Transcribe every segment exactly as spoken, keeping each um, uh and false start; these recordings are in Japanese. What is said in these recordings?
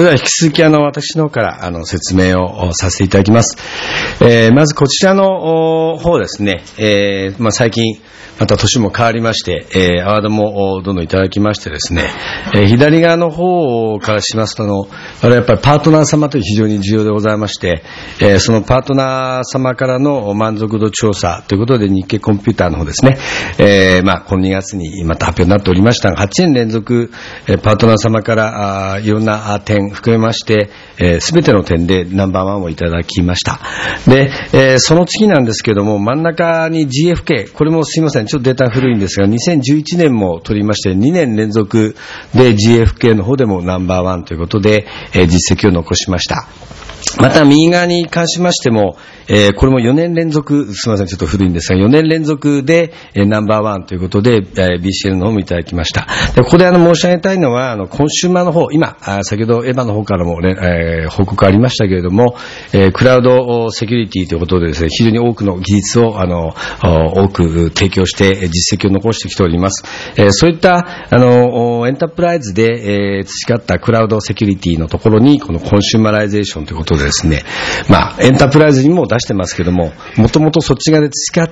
それでは引き続きあの私の方からあの説明をさせていただきます。えー、まずこちらの方ですね、えーまあ、最近また年も変わりまして、えー、アワードもどんどんいただきましてですね、えー、左側の方からしますとあの、あれやっぱりパートナー様という非常に重要でございまして、えー、そのパートナー様からの満足度調査ということで日経コンピューターの方ですね、えー、まあこのにがつにまた発表になっておりましたが、はちねん連続、えー、パートナー様からあいろんな点含めまして、えー、全ての点でナンバーワンをいただきました。で、えー、その次なんですけども、真ん中に ジーエフケー、これもすいません、ちょっとデータ古いんですが、にせんじゅういちねんも取りまして、にねん連続で ジーエフケー の方でもナンバーワンということで、えー、実績を残しました。また右側に関しましても、えー、これもよねん連続、すみませんちょっと古いんですが、よねん連続で、えー、ナンバーワンということで、えー、ビーシーエル の方もいただきました。でここであの申し上げたいのは、あのコンシューマーの方、今あ先ほどエヴァの方からも、えー、報告ありましたけれども、えー、クラウドセキュリティということでですね、非常に多くの技術をあの多く提供して実績を残してきております。えー、そういったあのエンタープライズで、えー、培ったクラウドセキュリティのところにこのコンシューマライゼーションということでですね、まあエンタープライズにも出してますけども、もともとそっち側で培った、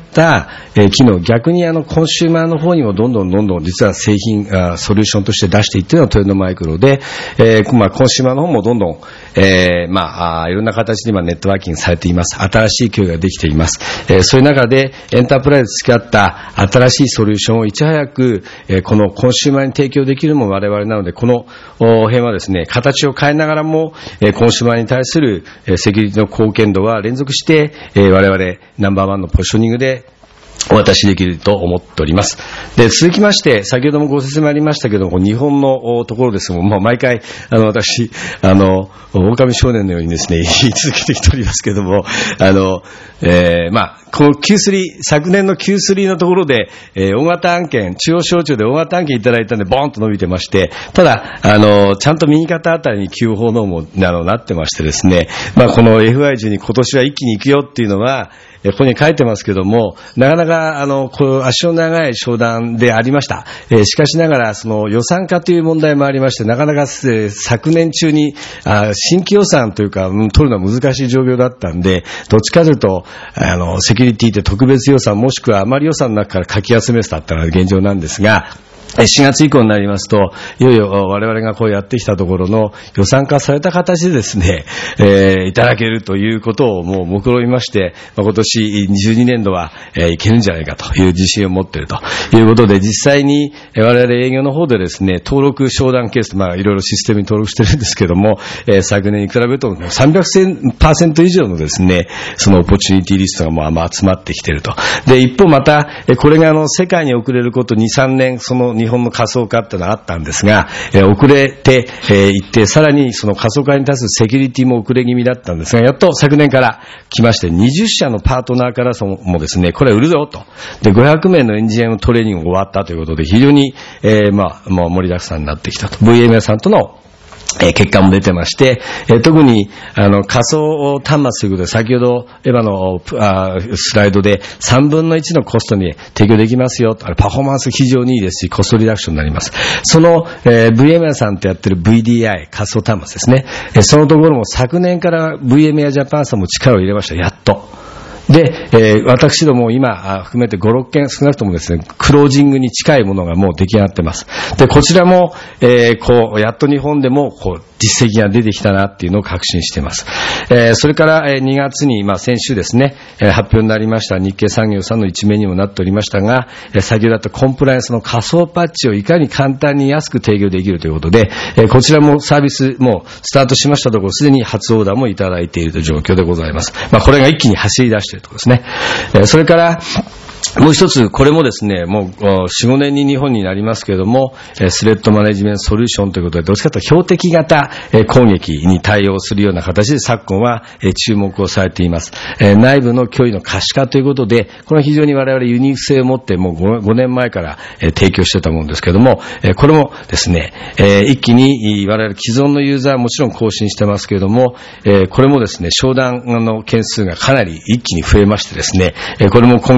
えー、機能、逆にあのコンシューマーの方にもどんどんどんどん実は製品あソリューションとして出していっているのはトヨタマイクロで、えーまあ、コンシューマーの方もどんどん、えー、まあいろんな形で今ネットワーキングされています。新しい供与ができています。えー、そういう中でエンタープライズ培った新しいソリューションをいち早く、えー、このコンシューマーに提供できるのも我々なので、この辺はですね、形を変えながらも、えー、コンシューマーに対する、えー、セキュリティの貢献度は連続して、えー、我々ナンバーワンのポジショニングでお渡しできると思っております。で、続きまして、先ほどもご説明ありましたけども、日本のところですもん、まあ、毎回、あの、私、あの、狼少年のようにですね、言い続けてきておりますけども、あの、えー、まあ、この キュースリー、昨年の キュースリー のところで、えー、大型案件、中央省庁で大型案件いただいたんで、ボーンと伸びてまして、ただ、あの、ちゃんと右肩あたりに給付のも、あの、なってましてですね、まあ、この エフアイじゅうに 今年は一気に行くよっていうのは、ここに書いてますけども、なかなか、あの、こう足の長い商談でありました。えー、しかしながら、その予算化という問題もありまして、なかなか、えー、昨年中に、あ新規予算というか、うん、取るのは難しい状況だったんで、どっちかというと、あの、セキュリティって特別予算、もしくは余り予算の中からかき集めてたったのが現状なんですが、しがつ以降になりますと、いよいよ我々がこうやってきたところの予算化された形でですね、えー、いただけるということをもう目論みまして、まあ、今年にじゅうにねんどは、えー、いけるんじゃないかという自信を持っているということで、実際に我々営業の方でですね、登録商談ケース、まあいろいろシステムに登録してるんですけども、えー、昨年に比べるとさんびゃくパーセント以上のですね、そのオポチュニティリストがもうあんま集まってきていると。で、一方また、これがあの世界に遅れることに、さんねん、その日本の仮想化っていうのはあったんですが、えー、遅れてい、えー、って、さらにその仮想化に対するセキュリティも遅れ気味だったんですが、やっと昨年から来まして、にじゅっしゃのパートナーからもですね、これは売るぞと。で、ごひゃくめいのエンジニアのトレーニングが終わったということで、非常に、えー、まあ、もう盛りだくさんになってきたと。ブイエムエー さんとのえー、結果も出てまして、えー、特にあの仮想端末ということで、先ほどエヴァのあスライドでさんぶんのいちのコストに提供できますよと。あれパフォーマンス非常にいいですし、コストリダクションになります。その、えー、ブイエムエー さんとやってる ブイディーアイ 仮想端末ですね、えー、そのところも昨年から ブイエムエー ジャパンさんも力を入れました。やっとで、えー、私ども今含めてご、ろっけん少なくともですね、クロージングに近いものがもう出来上がってます。で、こちらも、えー、こう、やっと日本でも、こう、実績が出てきたなっていうのを確信しています。えー、それから、えー、にがつに、まあ、先週ですね、えー、発表になりました日経産業さんの一面にもなっておりましたが、えー、先ほどあったコンプライアンスの仮想パッチをいかに簡単に安く提供できるということで、えー、こちらもサービスもスタートしましたところ、すでに初オーダーもいただいているという状況でございます。まあ、これが一気に走り出しているところですね。えー、それから、もう一つ、これもですね、もうよん、ごねんに日本になりますけれども、スレッドマネジメントソリューションということで、どっちかというと標的型攻撃に対応するような形で昨今は注目をされています。内部の脅威の可視化ということで、これは非常に我々ユニーク性を持ってもうごねんまえから提供してたものですけれども、これもですね、一気に我々既存のユーザーはもちろん更新してますけれども、これもですね、商談の件数がかなり一気に増えましてですね、これも今期の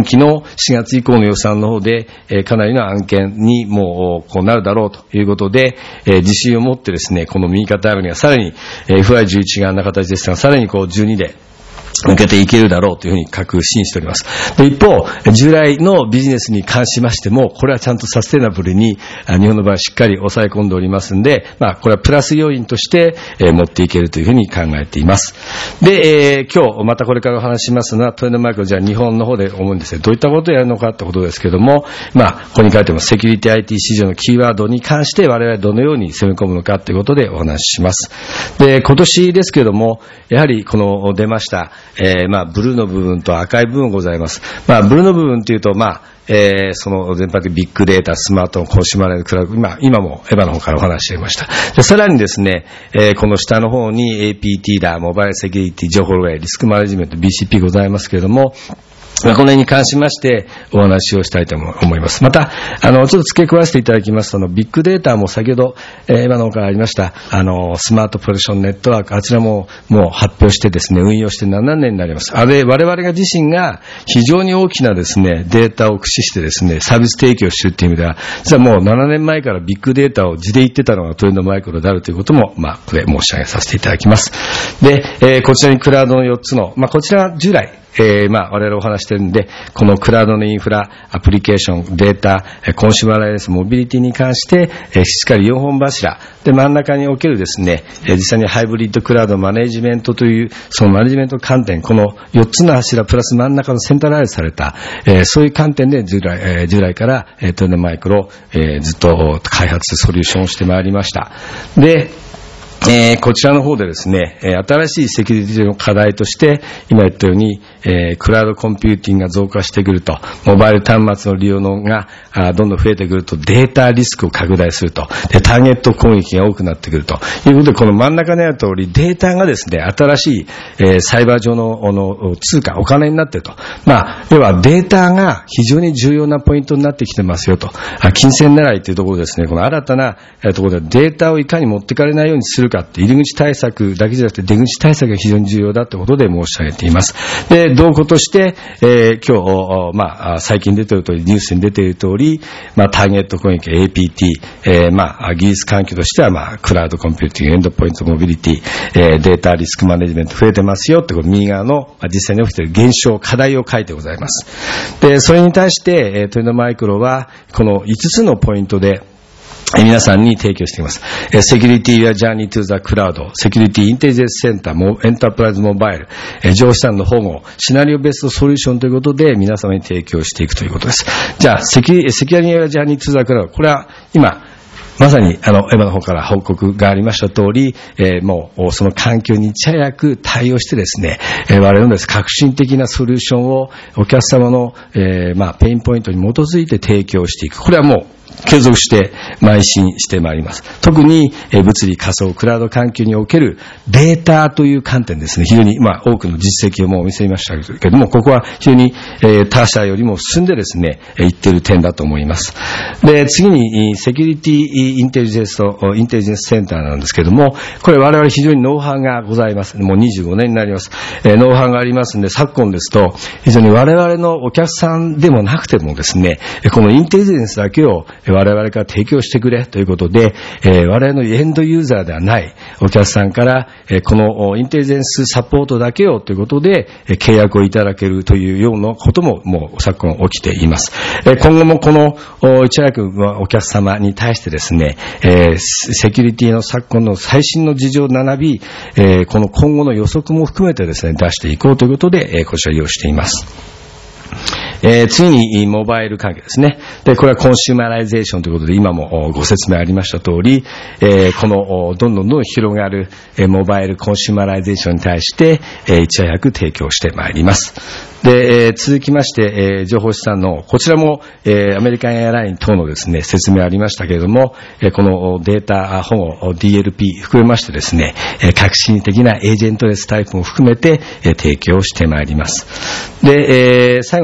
しがつ以降の予算の方で、えー、かなりの案件にもうこうなるだろうということで、えー、自信を持ってですね、この右肩上がりがさらに エフアイじゅういち があんな形ですが、さらにこうじゅうにで抜けていけるだろうというふうに確信しております。で、一方、従来のビジネスに関しましても、これはちゃんとサステナブルに、日本の場合はしっかり抑え込んでおりますんで、まあ、これはプラス要因として、えー、持っていけるというふうに考えています。で、えー、今日、またこれからお話しますのは、トレンドマイクロ、じゃあ日本の方で思うんですね。どういったことをやるのかってことですけども、まあ、ここに書いてもセキュリティ アイティー 市場のキーワードに関して我々はどのように攻め込むのかということでお話しします。で、今年ですけども、やはりこの出ました、えー、まあ、ブルーの部分と赤い部分ございます。まあ、ブルーの部分というと、まあ、えー、その全般的にビッグデータ、スマートフォン、コンシューマーレクラウド、今、今もエヴァの方からお話していました。で、さらにですね、えー、この下の方に エーピーティー だ、モバイルセキュリティ、情報漏洩、リスクマネジメント、ビーシーピー ございますけれども、この辺に関しましてお話をしたいと思います。また、あの、ちょっと付け加えていただきますと、あの、ビッグデータも先ほど、えー、今の方からありました、あの、スマートプロジェクションネットワーク、あちらももう発表してですね、運用してななねんになります。あれ、我々が自身が非常に大きなですね、データを駆使してですね、サービス提供しているという意味では、実はもうななねんまえからビッグデータを地で言ってたのがトレンドマイクロであるということも、まあ、これ申し上げさせていただきます。で、えー、こちらにクラウドのよっつの、まあ、こちらは従来、えー、まあ、我々お話しているんで、このクラウドのインフラ、アプリケーション、データ、コンシューマーライレンス、モビリティに関して、えー、しっかりよんほん柱。で、真ん中におけるですね、えー、実際にハイブリッドクラウドマネジメントという、そのマネジメント観点、このよっつの柱プラス真ん中のセンタライズされた、えー、そういう観点で従来、えー、従来から、えー、トレンドマイクロ、えー、ずっと開発、ソリューションをしてまいりました。で、えー、こちらの方でですね、新しいセキュリティの課題として、今言ったように、えー、クラウドコンピューティングが増加してくると、モバイル端末の利用のがあどんどん増えてくると、データリスクを拡大すると、で、ターゲット攻撃が多くなってくるということで、この真ん中にある通り、データがですね、新しい、えー、サイバー上の、あの、通貨、お金になっていると。まあ、要はデータが非常に重要なポイントになってきてますよと。あ、金銭狙いというところですね、この新たな、えー、ところでデータをいかに持ってかれないようにするかって、入り口対策だけじゃなくて出口対策が非常に重要だということで申し上げています。で、同ことして、えー、今日、まあ、最近出ている通り、ニュースに出ている通り、まあ、ターゲット攻撃、エーピーティー、えー、まあ、技術環境としては、まあ、クラウドコンピューティング、エンドポイントモビリティ、えー、データリスクマネジメント増えてますよってこと、右側の、まあ、実際に起きている現象、課題を書いてございます。で、それに対して、えー、トレンドマイクロは、このいつつのポイントで、皆さんに提供しています。セキュリティやジャーニートゥーザクラウド、セキュリティインテリジェンスセンター、エンタープライズモバイル、情報資産の保護、シナリオベーストソリューションということで皆様に提供していくということです。じゃあ、セキュリ、セキュリティやジャーニートゥーザクラウド、これは今、まさに、あの、エマの方から報告がありました通り、えー、もう、その環境にいち早く対応してですね、えー、我々のです、革新的なソリューションをお客様の、えー、まあ、ペインポイントに基づいて提供していく。これはもう、継続して邁進してまいります。特に、えー、物理仮想クラウド環境におけるデータという観点ですね、非常に、まあ、多くの実績をもうお見せしましたけれども、ここは非常に、えー、他社よりも進んでですね、えー、いっている点だと思います。で、次に、セキュリティインテリジェンスと、インテリジェンスセンターなんですけれども、これ我々非常にノウハウがございます。もうにじゅうごねんになります。えー、ノウハウがありますので、昨今ですと、非常に我々のお客さんでもなくてもですね、このインテリジェンスだけを我々から提供してくれということで、えー、我々のエンドユーザーではないお客さんから、えー、このインテリジェンスサポートだけをということで、えー、契約をいただけるというようなことももう昨今起きています。えー、今後もこのいち早くお客様に対してですね、えー、セキュリティの昨今の最新の事情並び、えー、この今後の予測も含めてですね、出していこうということで、えー、こちら利用しています。えー、次にモバイル関係ですね。で、これはコンシューマライゼーションということで、今もご説明ありました通り、えー、このどんどんどんどん広がるモバイルコンシューマライゼーションに対して、えー、いち早く提供してまいります。で、えー、続きまして、えー、情報資産の、こちらも、えー、アメリカンエアライン等のですね、説明ありましたけれども、えー、このデータ保護 ディーエルピー 含めましてですね、えー、革新的なエージェントレスタイプも含めて、えー、提供してまいります。で、えー、最後にこのシ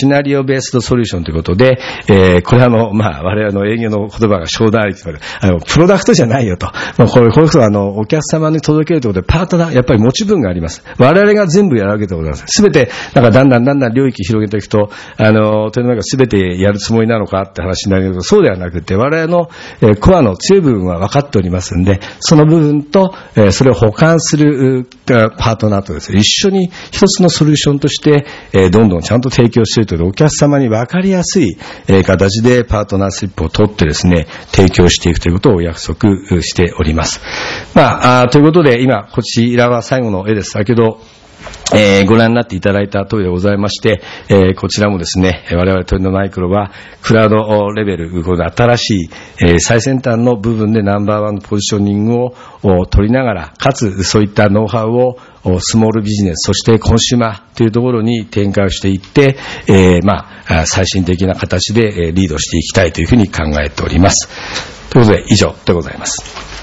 シナリオベースドソリューションということで、えー、これはあの、まあ、我々の営業の言葉が商談ありというあの、プロダクトじゃないよと。まあ、これ、これこそあの、お客様に届けるということで、パートナー、やっぱり持ち分があります。我々が全部やるわけでございます。すべて、なんかだんだんだんだん領域広げていくと、あの、というのがすべてやるつもりなのかって話になりますけど、そうではなくて、我々の、えー、コアの強い部分は分かっておりますんで、その部分と、えー、それを補完するパートナーとですね、一緒に一つのソリューションとして、えー、どんどんちゃんと提供しているということで、お客様に分かりやすい、えー、形でパートナーシップを取ってですね、提供していくということをお約束しております。まあ、あということで、今、こちらは最後の絵です。先ほど、えー、ご覧になっていただいた通りでございまして、えー、こちらもですね、我々トレンドマイクロは、クラウドレベル、この新しい、えー、最先端の部分でナンバーワンのポジショニングを取りながら、かつそういったノウハウをスモールビジネス、そしてコンシューマーというところに展開をしていって、えー、まあ、最新的な形でリードしていきたいというふうに考えております。ということで、以上でございます。